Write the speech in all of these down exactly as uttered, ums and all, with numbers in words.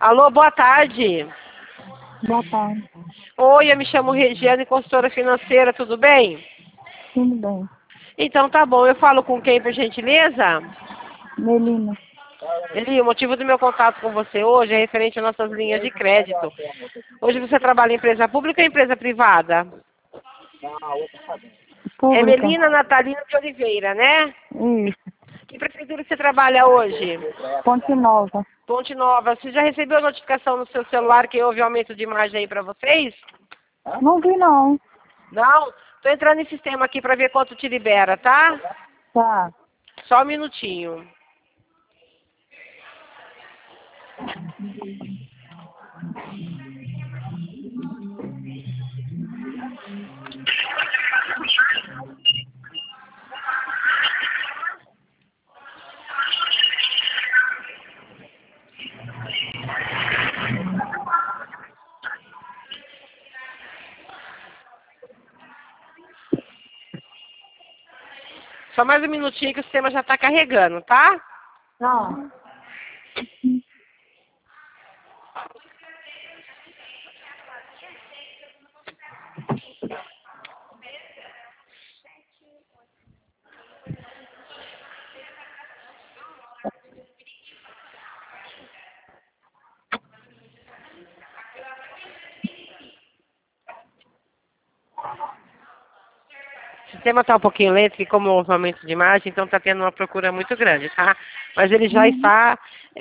Alô, boa tarde. Boa tarde. Oi, eu me chamo Regiane, consultora financeira, tudo bem? Tudo bem. Então tá bom, eu falo com quem, por gentileza? Melina. Eli, o motivo do meu contato com você hoje é referente às nossas linhas de crédito. Hoje você trabalha em empresa pública ou empresa privada? É Pública. Melina Natalina de Oliveira, né? Isso. Que prefeitura você trabalha hoje? Ponte Nova. Ponte Nova. Você já recebeu a notificação no seu celular que houve aumento de margem aí para vocês? Não vi não. Não? Tô entrando em sistema aqui para ver quanto te libera, tá? Tá. Só um minutinho. Só mais um minutinho que o sistema já está carregando, tá? Tá. O sistema está um pouquinho lento, que como houve aumento de margem, então está tendo uma procura muito grande, tá? Mas ele já Uhum. está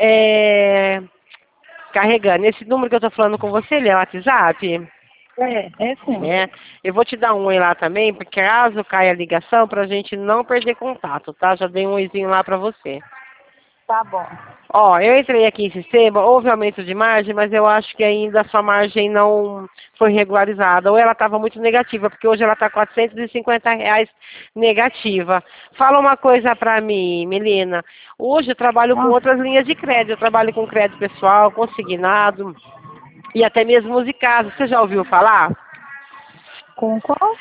é, carregando. Esse número que eu estou falando com você, ele é o WhatsApp? É, é sim. É. Eu vou te dar um oi lá também, porque caso caia a ligação, para a gente não perder contato, tá? Já dei um oizinho lá para você. Tá bom. Ó, eu entrei aqui em sistema, houve aumento de margem, mas eu acho que ainda a sua margem não foi regularizada. Ou ela estava muito negativa, porque hoje ela está quatrocentos e cinquenta reais negativa. Fala uma coisa pra mim, Melina. Hoje eu trabalho com Ah, outras linhas de crédito. Eu trabalho com crédito pessoal, consignado e até mesmo Usicasa. Você já ouviu falar? com qual?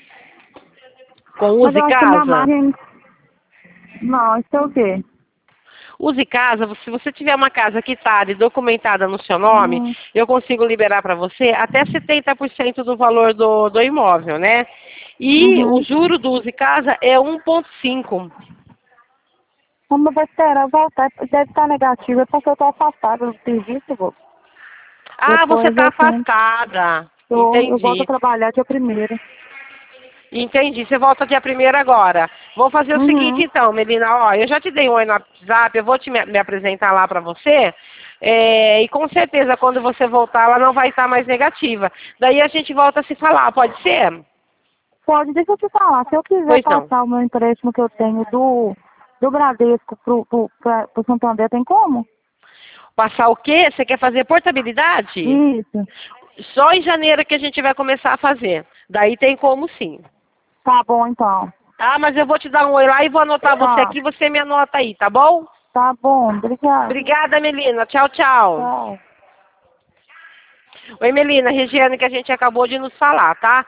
Com Mas eu acho que a minha Usicasa? margem... Não, isso é o quê? Use casa, se você tiver uma casa quitada e documentada no seu nome, Hum, eu consigo liberar para você até setenta por cento do valor do, do imóvel, né? E o uhum. juro do Use Casa é um vírgula cinco. Como eu vou esperar voltar? Deve estar negativo. É porque eu tô afastada do serviço, vô. Ah, você Depois está eu tenho... afastada. Eu, eu volto a Entendi. trabalhar dia primeiro. Entendi. Você volta dia primeiro agora. Vou fazer o seguinte Uhum. então, Melina. Ó, eu já te dei um oi no WhatsApp, eu vou te me, me apresentar lá para você. É, e com certeza quando você voltar ela não vai estar mais negativa. Daí a gente volta a se falar, pode ser? Pode, deixa eu te falar, se eu quiser Pois não. passar o meu empréstimo que eu tenho do, do Bradesco pro, pro, pra, pro Santander, tem como? Passar o quê? Você quer fazer portabilidade? Isso. Só em janeiro que a gente vai começar a fazer. Daí tem como sim. Tá bom, então. Tá, mas eu vou te dar um oi lá e vou anotar você Tá. aqui, você me anota aí, tá bom? Tá bom, obrigada. Obrigada, Melina. Tchau, tchau. Tchau. Oi, Melina, Regiane, que a gente acabou de nos falar, tá?